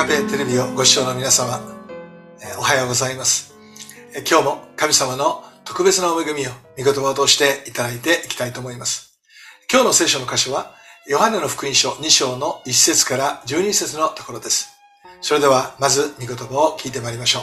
ペテレビをご視聴の皆様、おはようございます。今日も神様の特別なお恵みを御言葉を通していただいていきたいと思います。今日の聖書の箇所はヨハネの福音書2章の1節から12節のところです。それではまず御言葉を聞いてまいりましょう。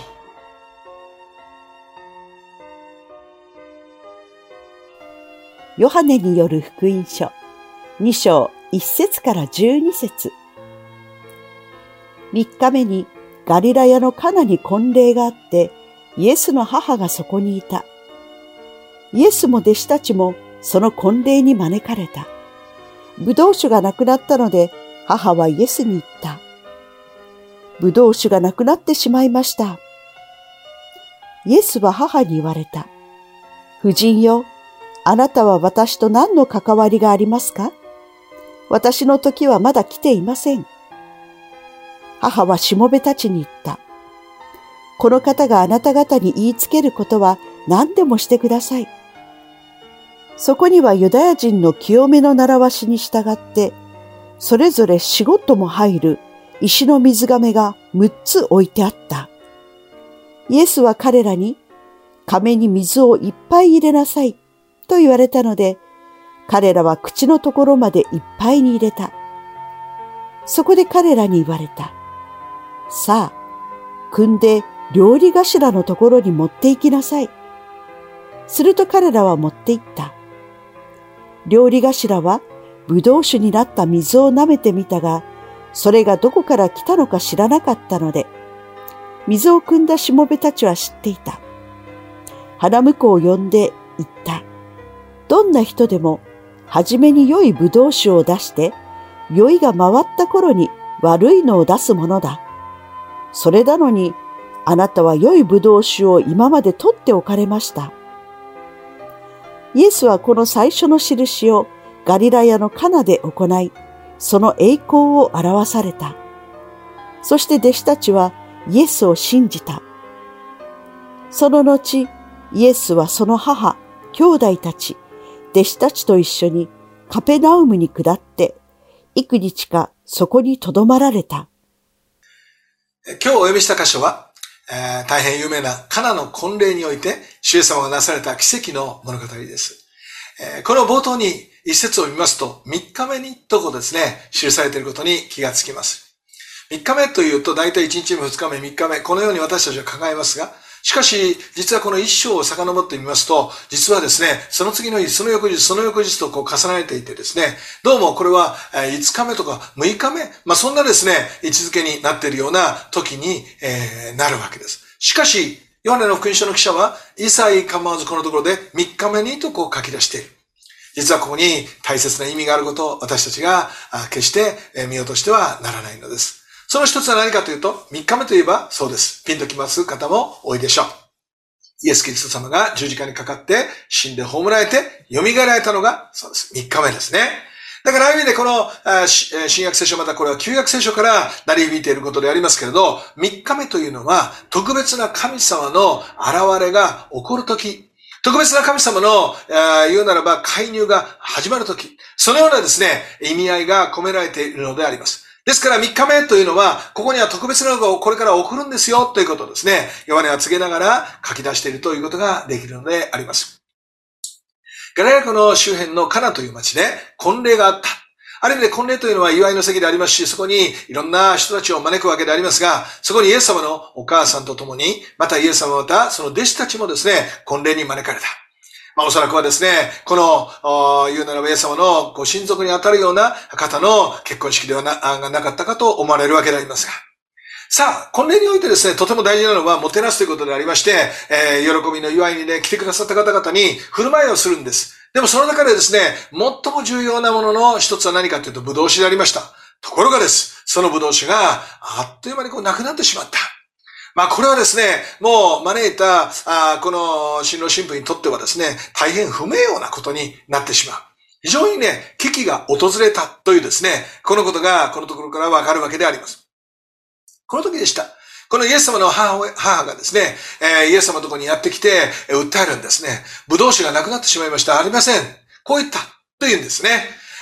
ヨハネによる福音書2章1節から12節。3日目にガリラヤのカナに婚礼があって、イエスの母がそこにいた。イエスも弟子たちもその婚礼に招かれた。ブドウ酒がなくなったので、母はイエスに言った。ブドウ酒がなくなってしまいました。イエスは母に言われた。夫人よ、あなたは私と何の関わりがありますか？私の時はまだ来ていません。母はしもべたちに言った。この方があなた方に言いつけることは何でもしてください。そこにはユダヤ人の清めの習わしに従って、それぞれ4、5とも入る石の水甕が6つ置いてあった。イエスは彼らに、甕に水をいっぱい入れなさいと言われたので、彼らは口のところまでいっぱいに入れた。そこで彼らに言われた。さあ、汲んで料理頭のところに持って行きなさい。すると彼らは持って行った。料理頭はブドウ酒になった水を舐めてみたが、それがどこから来たのか知らなかったので、水を汲んだしもべたちは知っていた。花婿を呼んで言った。どんな人でも、はじめに良いブドウ酒を出して、酔いが回った頃に悪いのを出すものだ。それなのに、あなたは良いブドウ酒を今まで取っておかれました。イエスはこの最初の印をガリラヤのカナで行い、その栄光を表された。そして弟子たちはイエスを信じた。その後、イエスはその母、兄弟たち、弟子たちと一緒にカペナウムに下って、幾日かそこに留まられた。 今日お読みした箇所は、大変有名なカナの婚礼において主イエス様がなされた奇跡の物語です。この冒頭に一節を見ますと、3日目にとこですね、記されていることに気がつきます。3日目というと大体1日目、2日目、3日目、このように私たちは考えますが、しかし、実はこの一章を遡ってみますと、実はですね、その次の日、その翌日、その翌日とこう重ねていてですね、どうもこれは5日目とか6日目、そんなですね、位置づけになっているような時になるわけです。しかし、ヨハネの福音書の記者は、一切構わずこのところで3日目にとこう書き出している。実はここに大切な意味があることを私たちが決して見落としてはならないのです。その一つは何かというと、3日目といえばそうです。ピンときます方も多いでしょう。イエス・キリスト様が十字架にかかって死んで葬られて蘇られたのがそうです。3日目ですね。だからある意味でこの新約聖書、またこれは旧約聖書から鳴り響いていることでありますけれど、3日目というのは特別な神様の現れが起こるとき、特別な神様の言うならば介入が始まるとき、そのようなですね、意味合いが込められているのであります。ですから3日目というのは、ここには特別なのがこれから起こるんですよということをですね、ヨハネは告げながら書き出しているということができるのであります。ガリラヤ湖の周辺のカナという町で婚礼があった。ある意味で婚礼というのは祝いの席でありますし、そこにいろんな人たちを招くわけでありますが、そこにイエス様のお母さんと共に、またイエス様またその弟子たちもですね、婚礼に招かれた。おそらくはですね、この、言うならばイエス様のご親族にあたるような方の結婚式ではなかったかと思われるわけでありますが。さあ、婚礼においてですね、とても大事なのはもてなすということでありまして、喜びの祝いにね、来てくださった方々に振る舞いをするんです。でもその中でですね、最も重要なものの一つは何かというと、ブドウ酒でありました。ところがです、そのブドウ酒があっという間になくなってしまった。これはですね、もう招いた、この新郎新婦にとってはですね、大変不名誉なことになってしまう。非常にね、危機が訪れたというですね、このことが、このところからわかるわけであります。この時でした。このイエス様の母がですね、イエス様のところにやってきて、訴えるんですね。ブドウ酒がなくなってしまいました。ありません。こう言った。と言うんですね。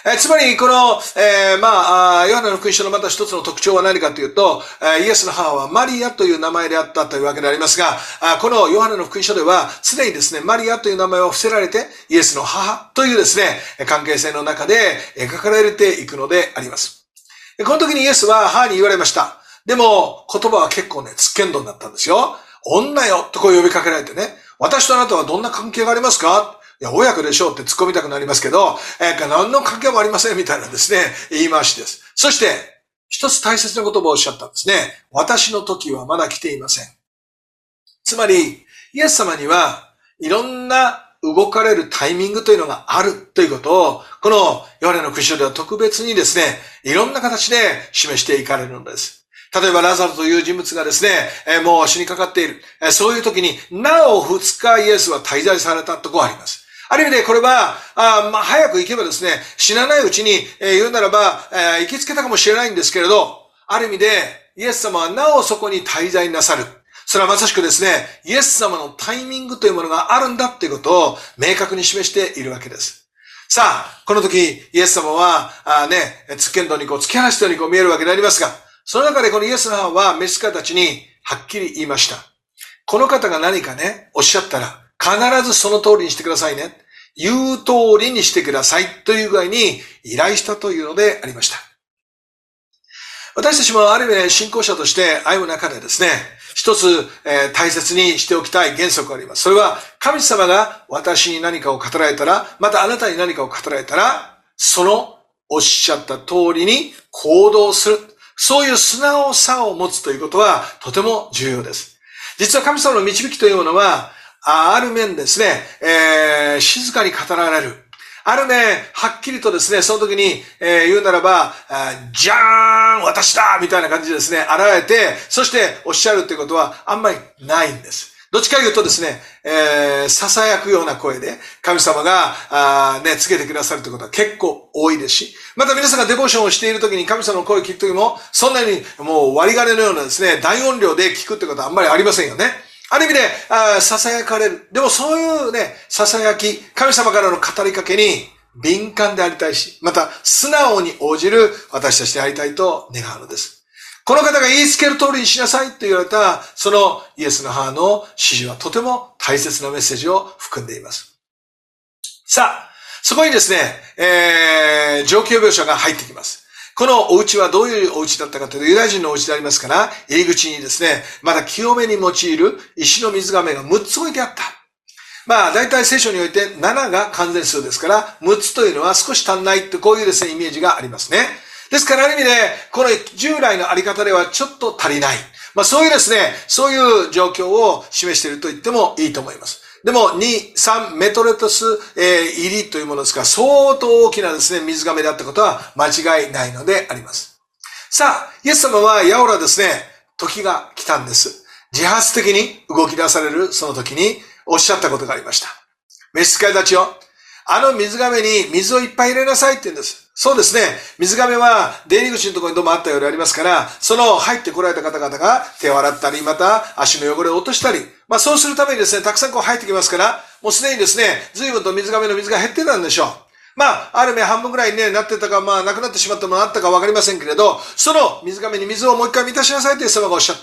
つまり、この、ヨハネの福音書のまた一つの特徴は何かというと、イエスの母はマリアという名前であったというわけでありますが、このヨハネの福音書では、常にですね、マリアという名前を伏せられて、イエスの母というですね、関係性の中で描かれていくのであります。この時にイエスは母に言われました。でも、言葉は結構ね、つっけんどんだったんですよ。女よとこう呼びかけられてね、私とあなたはどんな関係がありますか？いや、親子でしょうって突っ込みたくなりますけど、何の関係もありませんみたいなですね、言い回しです。そして、一つ大切な言葉をおっしゃったんですね。私の時はまだ来ていません。つまり、イエス様にはいろんな動かれるタイミングというのがあるということを、このヨハネの福音書では特別にですね、いろんな形で示していかれるのです。例えばラザロという人物がですね、もう死にかかっている。そういう時に、なお2日イエスは滞在されたところがあります。ある意味でこれは、早く行けばですね、死なないうちに、言うならば、行きつけたかもしれないんですけれど、ある意味で、イエス様はなおそこに滞在なさる。それはまさしくですね、イエス様のタイミングというものがあるんだということを明確に示しているわけです。さあ、この時、イエス様は、つっけんどんに突き放したように見えるわけでありますが、その中でこのイエスの母は召使いたちにはっきり言いました。この方が何かね、おっしゃったら、必ずその通りにしてくださいね。言う通りにしてくださいという具合に依頼したというのでありました。私たちもある意味で信仰者として歩む中でですね、一つ、大切にしておきたい原則があります。それは神様が私に何かを語られたら、またあなたに何かを語られたら、そのおっしゃった通りに行動する。そういう素直さを持つということはとても重要です。実は神様の導きというものは、ある面ですね、静かに語られる。ある面、はっきりとですね、その時に、言うならば、じゃーん私だみたいな感じでですね、現れて、そしておっしゃるということはあんまりないんです。どっちかというとですね、囁くような声で神様がつけてくださるということは結構多いですし、また皆さんがデボーションをしている時に神様の声を聞く時も、そんなにもう割り金のようなですね、大音量で聞くってことはあんまりありませんよね。ある意味で、囁かれる。でもそういうね、囁き、神様からの語りかけに敏感でありたいし、また素直に応じる私たちでありたいと願うのです。この方が言いつける通りにしなさいと言われた、そのイエスの母の指示はとても大切なメッセージを含んでいます。さあ、そこにですね、状況描写が入ってきます。このお家はどういうお家だったかというと、ユダヤ人のお家でありますから、入り口にですね、まだ清めに用いる石の水亀が6つ置いてあった。大体聖書において7が完全数ですから、6つというのは少し足んないとこういうですね、イメージがありますね。ですからある意味で、この従来のあり方ではちょっと足りない。そういうですね、そういう状況を示していると言ってもいいと思います。でも、2、3メトレトス、入りというものですから、相当大きなですね、水亀であったことは間違いないのであります。さあ、イエス様はやおらですね、時が来たんです。自発的に動き出されるその時におっしゃったことがありました。召使いたちよ、あの水亀に水をいっぱい入れなさいって言うんです。そうですね。水亀は出入り口のところにどうもあったようでありますから、その入ってこられた方々が手を洗ったり、また足の汚れを落としたり、そうするためにですね、たくさん入ってきますから、もうすでにですね、随分と水亀の水が減ってたんでしょう。ある面半分ぐらいに、なってたか、なくなってしまったものあったかわかりませんけれど、その水亀に水をもう一回満たしなさいとイエス様がおっしゃった。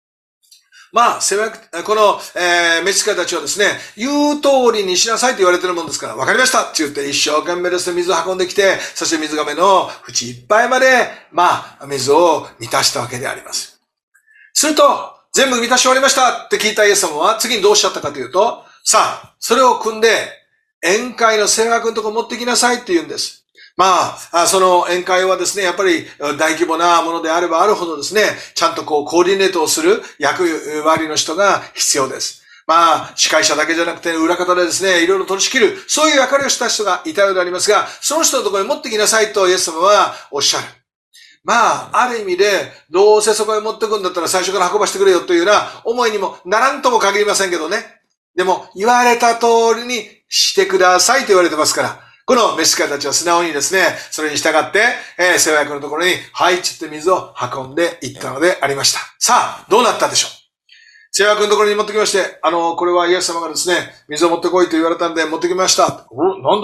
この、召使いたちはですね、言う通りにしなさいと言われているもんですから、わかりましたって言って一生懸命ですね、水を運んできて、そして水亀の縁いっぱいまで、水を満たしたわけであります。すると、全部満たし終わりましたって聞いたイエス様は、次にどうおっしゃったかというと、さあ、それを汲んで、宴会の聖楽のところ持ってきなさいって言うんです。その宴会はですね、やっぱり大規模なものであればあるほどですね、ちゃんとコーディネートをする役割の人が必要です。司会者だけじゃなくて裏方でですね、いろいろ取り仕切る、そういう役割をした人がいたようでありますが、その人のところに持ってきなさいとイエス様はおっしゃる。ある意味で、どうせそこへ持ってくんだったら最初から運ばしてくれよというような思いにもならんとも限りませんけどね。でも、言われた通りにしてくださいと言われてますから、この召使いたちは素直にですね、それに従って、聖約のところに、はいちって水を運んでいったのでありました。さあ、どうなったでしょう。聖約のところに持ってきまして、これはイエス様がですね、水を持ってこいと言われたんで持ってきました。なんだ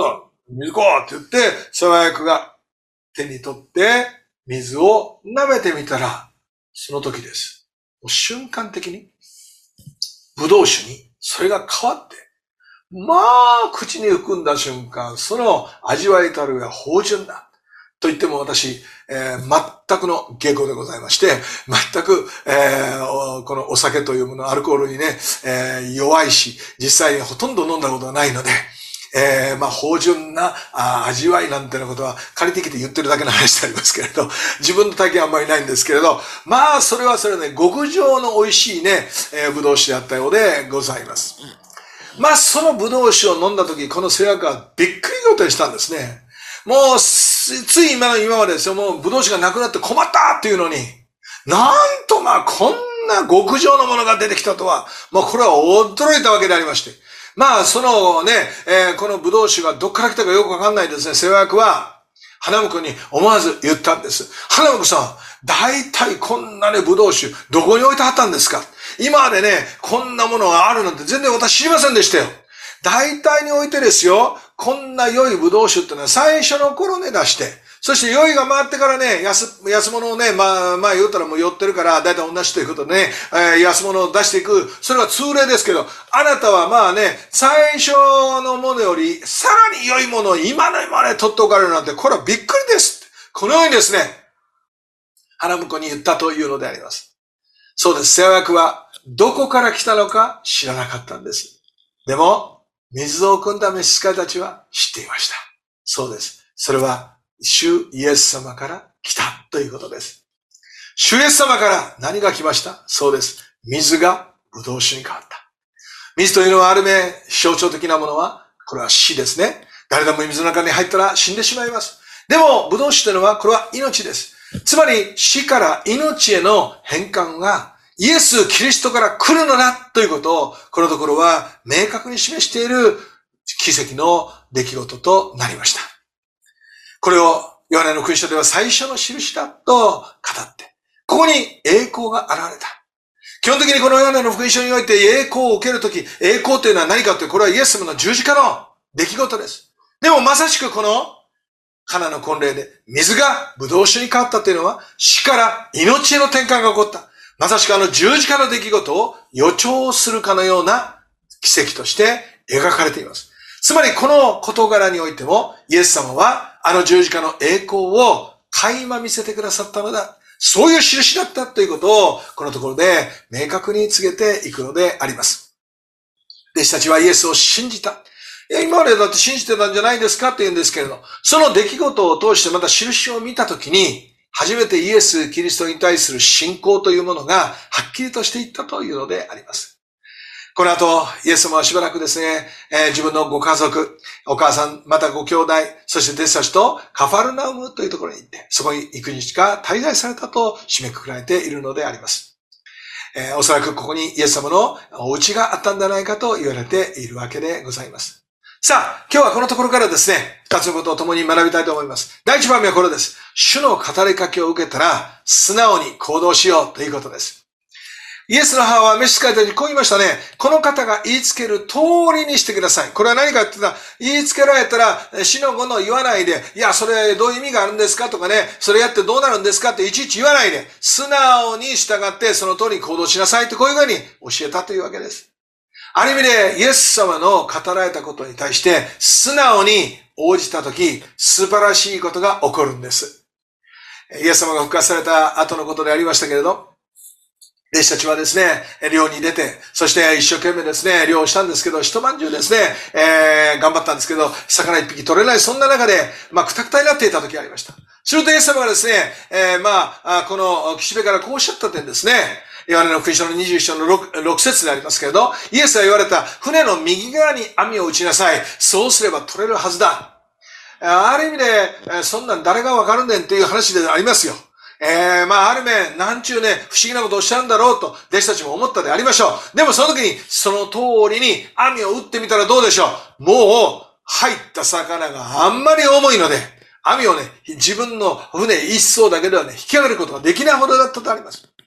水こうって言って、世話役が手に取って水を舐めてみたら、その時です。もう瞬間的に、ブドウ酒にそれが変わって、まあ、口に含んだ瞬間、その味わいたるが芳醇だ。と言っても私、全くの下戸でございまして、全く、このお酒というもの、アルコールにね、弱いし、実際にほとんど飲んだことがないので、芳醇な味わいなんてなことは借りてきて言ってるだけの話でありますけれど、自分の体験はあんまりないんですけれど、まあ、それはそれね、極上の美味しいね、ブドウ酒であったようでございます。まあ、そのブドウ酒を飲んだとき、この世話はびっくりことにしたんですね。もう、つい今までですよ、もうブドウ酒がなくなって困ったっていうのに、なんとまあ、こんな極上のものが出てきたとは、もうこれは驚いたわけでありまして。まあ、そのね、このブドウ酒がどっから来たかよくわかんないですね、世話役は、花婿に思わず言ったんです。花婿さん、大体こんなね、ブドウ酒、どこに置いてあったんですか？今までね、こんなものがあるなんて全然私知りませんでしたよ。大体においてですよ、こんな良いブドウ酒ってのは最初の頃ね出して、そして良いが回ってからね、安物をね、まあ言うたらもう寄ってるから、大体同じということでね、安物を出していく、それが通例ですけど、あなたはまあね、最初のものより、さらに良いものを今の今まで取っておかれるなんて、これはびっくりです。このようにですね、花婿に言ったというのであります。そうです。世話役は、どこから来たのか知らなかったんです。でも、水を汲んだ召使いたちは知っていました。そうです。それは、主イエス様から来たということです。主イエス様から何が来ました？そうです。水がブドウ酒に変わった。水というのはある面、象徴的なものは、これは死ですね。誰でも水の中に入ったら死んでしまいます。でも、ブドウ酒というのは、これは命です。つまり、死から命への変換が、イエス・キリストから来るのだということを、このところは明確に示している奇跡の出来事となりました。これをヨハネの福音書では最初の印だと語って、ここに栄光が現れた。基本的にこのヨハネの福音書において栄光を受けるとき、栄光というのは何かというと、これはイエス様の十字架の出来事です。でもまさしくこのカナの婚礼で水がブドウ酒に変わったというのは、死から命への転換が起こった。まさしく十字架の出来事を予兆するかのような奇跡として描かれています。つまりこの事柄においても、イエス様は十字架の栄光を垣間見せてくださったのだ。そういう印だったということを、このところで明確に告げていくのであります。弟子たちはイエスを信じた。今までだって信じてたんじゃないですかって言うんですけれど、その出来事を通してまた印を見たときに、初めてイエス・キリストに対する信仰というものがはっきりとしていったというのであります。この後、イエス様はしばらくですね、自分のご家族、お母さん、またご兄弟、そして弟子たちとカファルナウムというところに行って、そこに幾日か滞在されたと締めくくられているのであります。おそらくここにイエス様のお家があったんじゃないかと言われているわけでございます。さあ、今日はこのところからですね、二つのことを共に学びたいと思います。第一番目はこれです。主の語りかけを受けたら、素直に行動しようということです。イエスの母は召使いたちにこう言いましたね。この方が言いつける通りにしてください。これは何かって言ったら、言いつけられたら、死の後の言わないで、いや、それどういう意味があるんですかとかね、それやってどうなるんですかっていちいち言わないで、素直に従ってその通りに行動しなさいってこういうふうに教えたというわけです。ある意味でイエス様の語られたことに対して素直に応じたとき素晴らしいことが起こるんです。イエス様が復活された後のことでありましたけれど、弟子たちはですね、漁に出て、そして一生懸命ですね、漁をしたんですけど、一晩中ですね、頑張ったんですけど、魚一匹取れない、そんな中で、くたくたになっていた時がありました。するとイエス様がですね、この岸辺からこうおっしゃった点ですね、ヨハネの福音書の21章の 6節でありますけれど、イエスは言われた、船の右側に網を打ちなさい。そうすれば取れるはずだ。ある意味で、そんなん誰がわかるねんっていう話でありますよ。ある面、なんちゅうね、不思議なことをおっしゃるんだろうと、弟子たちも思ったでありましょう。でもその時に、その通りに網を打ってみたらどうでしょう。もう、入った魚があんまり重いので、網をね、自分の船一艘だけではね、引き上げることができないほどだったとあります。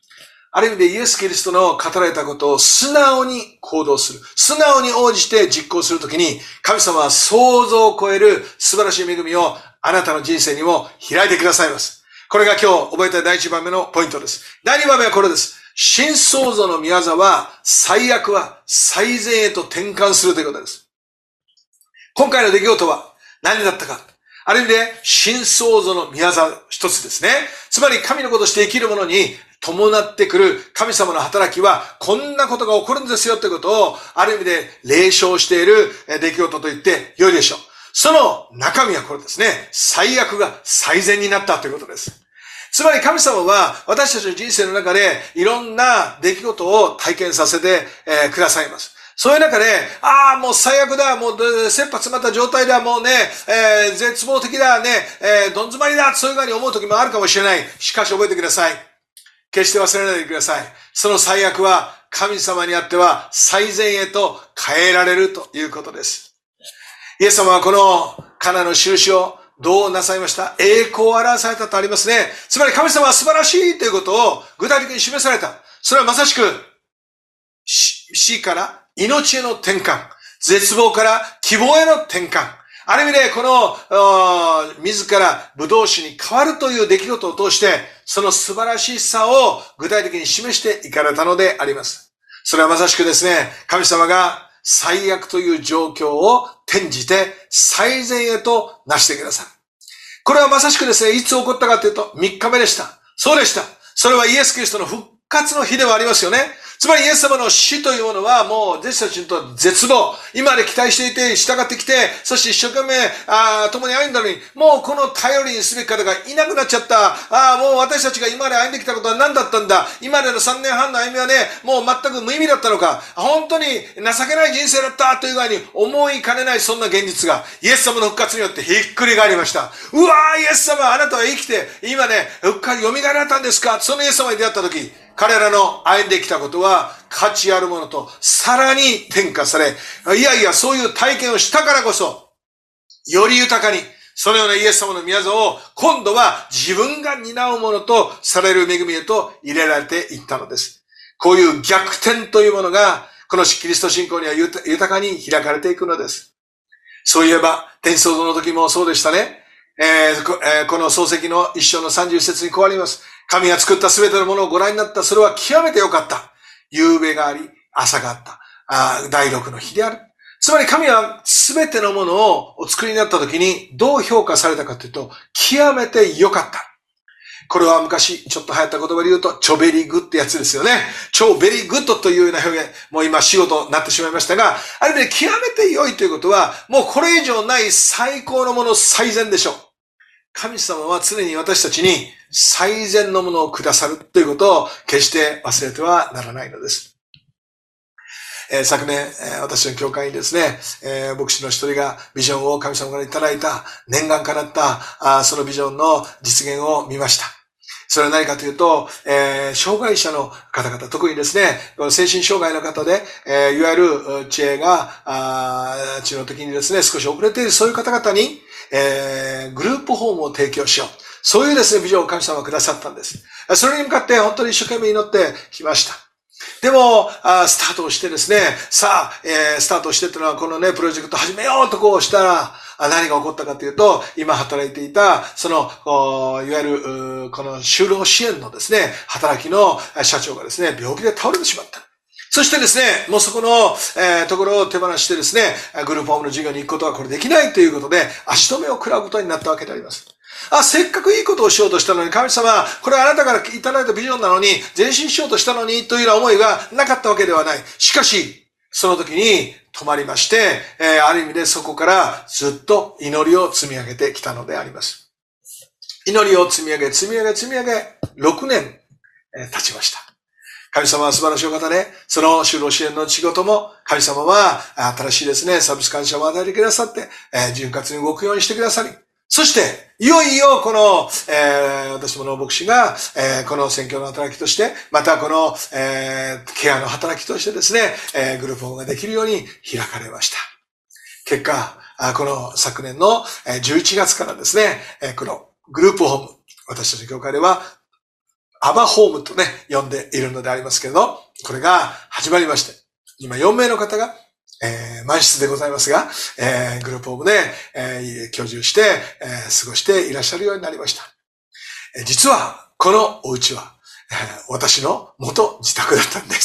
ある意味でイエス・キリストの語られたことを素直に行動する。素直に応じて実行するときに、神様は想像を超える素晴らしい恵みをあなたの人生にも開いてくださいます。これが今日覚えた第1番目のポイントです。第2番目はこれです。新創造の御業は最悪は最善へと転換するということです。今回の出来事は何だったか。ある意味で新創造の御業一つですね。つまり神の子として生きる者に伴ってくる神様の働きはこんなことが起こるんですよということをある意味で例唱している出来事と言って良いでしょう。その中身はこれですね。最悪が最善になったということです。つまり神様は私たちの人生の中でいろんな出来事を体験させてくださいます。そういう中で、もう最悪だ、もう切羽詰まった状態だ、もうね、絶望的だ、ね、どん詰まりだ、そういうふうに思う時もあるかもしれない。しかし覚えてください。決して忘れないでください。その最悪は神様にあっては最善へと変えられるということです。イエス様はこのカナの印をどうなさいました？栄光を表されたとありますね。つまり神様は素晴らしいということを具体的に示された。それはまさしく死から命への転換、絶望から希望への転換。ある意味でこの自らブドウ酒に変わるという出来事を通して、その素晴らしさを具体的に示していかれたのであります。それはまさしくですね、神様が最悪という状況を転じて最善へとなしてくださる。これはまさしくですね、いつ起こったかというと3日目でした。そうでした。それはイエス・キリストの復活の日ではありますよね。つまりイエス様の死というものはもう弟子たちにとって絶望。今まで期待していて従ってきて、そして一生懸命共に歩んだのに、もうこの頼りにすべき方がいなくなっちゃった。もう私たちが今まで歩んできたことは何だったんだ。今までの3年半の歩みはね、もう全く無意味だったのか。本当に情けない人生だったという具合に思いかねないそんな現実がイエス様の復活によってひっくり返りました。うわー、イエス様、あなたは生きて今ね、復活蘇られたんですか？そのイエス様に出会った時、彼らの歩んできたことは価値あるものとさらに転化され、いやいやそういう体験をしたからこそ、より豊かにそのようなイエス様の御業を今度は自分が担うものとされる恵みへと入れられていったのです。こういう逆転というものがこのキリスト信仰には豊かに開かれていくのです。そういえば天創造の時もそうでしたね。この創世記の一章の31節にこうあります。神が作ったすべてのものをご覧になった。それは極めて良かった。夕べがあり、朝があった。第六の日である。つまり神はすべてのものをお作りになった時にどう評価されたかというと、極めて良かった。これは昔ちょっと流行った言葉で言うと、チョベリグってやつですよね。超ベリーグッドというような表現、もう今仕事になってしまいましたが、ある意味で極めて良いということは、もうこれ以上ない最高のもの最善でしょう。神様は常に私たちに最善のものをくださるということを決して忘れてはならないのです。昨年、私の教会にですね、牧師の一人がビジョンを神様からいただいた、念願叶った、そのビジョンの実現を見ました。それは何かというと、障害者の方々、特にですね、精神障害の方で、いわゆる知恵の時にですね、少し遅れているそういう方々に、グループホームを提供しよう。そういうですね、ビジョンを神様がくださったんです。それに向かって本当に一生懸命祈ってきました。でも、スタートをしてですね、さあ、スタートをしてっていうのはこのね、プロジェクト始めようとこうしたら、何が起こったかというと、今働いていた、その、いわゆる、この就労支援のですね、働きの社長がですね、病気で倒れてしまった。そしてですね、もうそこの、ところを手放してですね、グループホームの授業に行くことはこれできないということで、足止めを食らうことになったわけであります。せっかくいいことをしようとしたのに、神様、これはあなたからいただいたビジョンなのに、前進しようとしたのに、というような思いがなかったわけではない。しかし、その時に止まりまして、ある意味でそこからずっと祈りを積み上げてきたのであります。祈りを積み上げ、6年経ちました。神様は素晴らしいお方で、その就労支援の仕事も、神様は新しいですね、サービス感謝を与えてくださって、潤滑に動くようにしてくださり、そして、いよいよこの、私どもの牧師が、この宣教の働きとして、またこの、ケアの働きとしてですね、グループホームができるように開かれました。結果、この昨年の11月からですね、このグループホーム、私たちの教会では、 アバホームとね、呼んでいるのでありますけれど、これが始まりまして、今4名の方が、満室でございますが、グループホームで、居住して、過ごしていらっしゃるようになりました。実は、このお家は、私の元自宅だったんです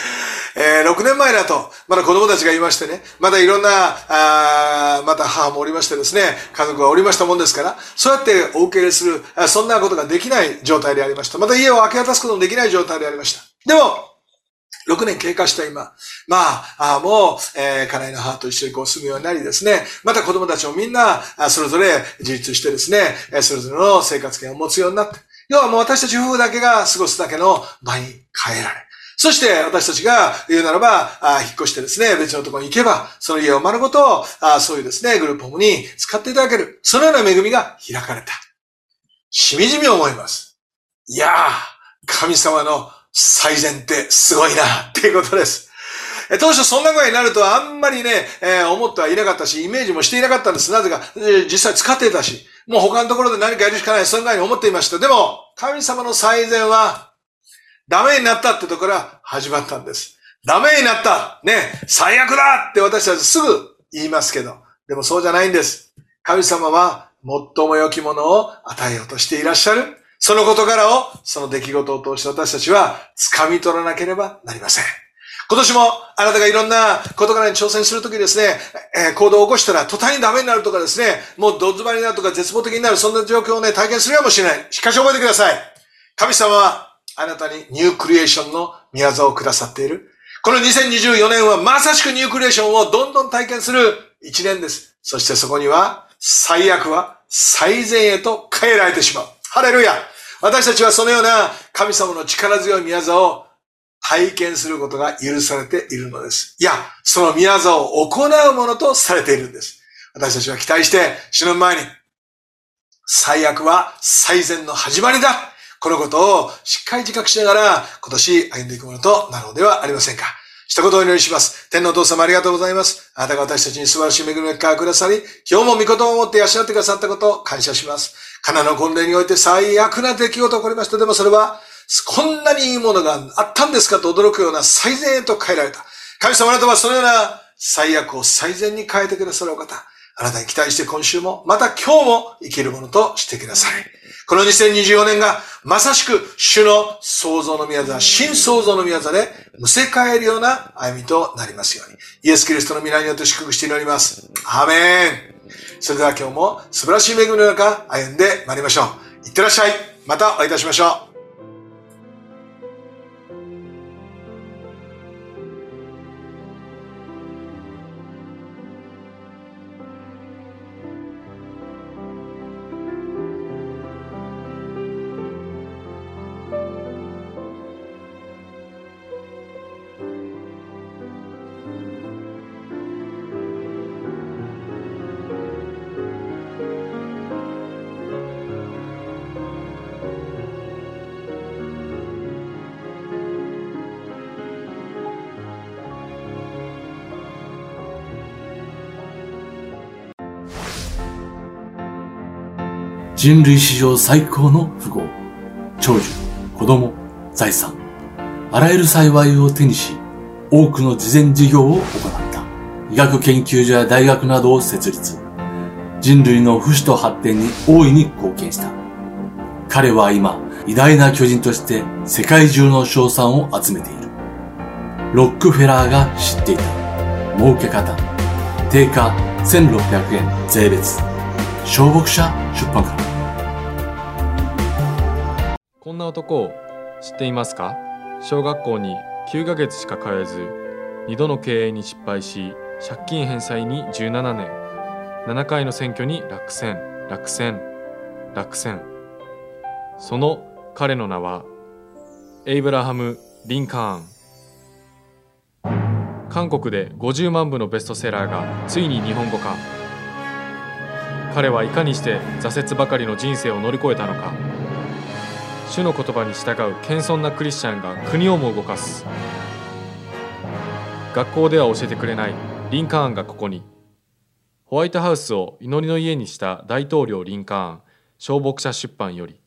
。6年前だと、まだ子供たちがいましてね、まだいろんな、また母もおりましてですね、家族がおりましたもんですから、そうやってお受け入れする、そんなことができない状態でありました。また家を明け渡すこともできない状態でありました。でも、6年経過した今、もう、家内の母と一緒に住むようになりですね、また子供たちもみんな、それぞれ自立してですね、それぞれの生活圏を持つようになって、要はもう私たち夫婦だけが過ごすだけの場に変えられ、そして私たちが言うならば、引っ越してですね、別のところに行けば、その家を丸ごと、そういうですね、グループホームに使っていただける、そのような恵みが開かれた。しみじみ思います。いやー、神様の最善ってすごいな、っていうことです。当初そんな具合になるとあんまりね、思ってはいなかったし、イメージもしていなかったんです。なぜか、実際使っていたし、もう他のところで何かやるしかない、そんな具合に思っていました。でも、神様の最善は、ダメになったってところから始まったんです。ダメになった、ね、最悪だって私たちすぐ言いますけど、でもそうじゃないんです。神様は最も良きものを与えようとしていらっしゃる。その事柄を、その出来事を通して私たちは掴み取らなければなりません。今年もあなたがいろんな事柄に挑戦するときですね、行動を起こしたら途端にダメになるとかですね、もうどつばになるとか絶望的になる、そんな状況をね、体験するかもしれない。しかし覚えてください。神様はあなたにニュークリエーションの御業をくださっている。この2024年はまさしくニュークリエーションをどんどん体験する一年です。そしてそこには最悪は最善へと変えられてしまう。ハレルヤ。私たちはそのような神様の力強い御業を体験することが許されているのです。いや、その御業を行うものとされているんです。私たちは期待して死ぬ前に、最悪は最善の始まりだ。このことをしっかり自覚しながら今年歩んでいくものとなるのではありませんか。一言お祈りします。天のお父様ありがとうございます。あなたが私たちに素晴らしい恵みをくださり、今日も御言葉を持って養ってくださったことを感謝します。カナの婚礼において最悪な出来事が起こりました。でもそれは、こんなにいいものがあったんですかと驚くような最善へと変えられた。神様あなたはそのような最悪を最善に変えてくださるお方。あなたに期待して今週も、また今日も生きるものとしてください。この2024年がまさしく主の創造の御業、新創造の御業でむせ返るような歩みとなりますように。イエス・キリストの皆によって祝福して祈ります。アーメン。それでは今日も素晴らしい恵みの中歩んでまいりましょう。いってらっしゃい。またお会いいたしましょう。 人類史上最高の富豪、長寿、子供、財産、あらゆる幸いを手にし、多くの慈善事業を行った。医学研究所や大学などを設立。人類の不死と発展に大いに貢献した。彼は今、偉大な巨人として世界中の称賛を集めている。ロックフェラーが知っていた。儲け方。定価1600円税別。小牧者出版から。 こんな男を知っていますか？小学校に9ヶ月しか通えず、2度の経営に失敗し、借金返済に17年、7回の選挙に落選。その彼の名は、エイブラハム・リンカーン。韓国で50万部のベストセラーがついに日本語化。彼はいかにして挫折ばかりの人生を乗り越えたのか。主の言葉に従う謙遜なクリスチャンが国をも動かす。学校では教えてくれないリンカーンがここに。ホワイトハウスを祈りの家にした大統領リンカーン、小牧者出版より。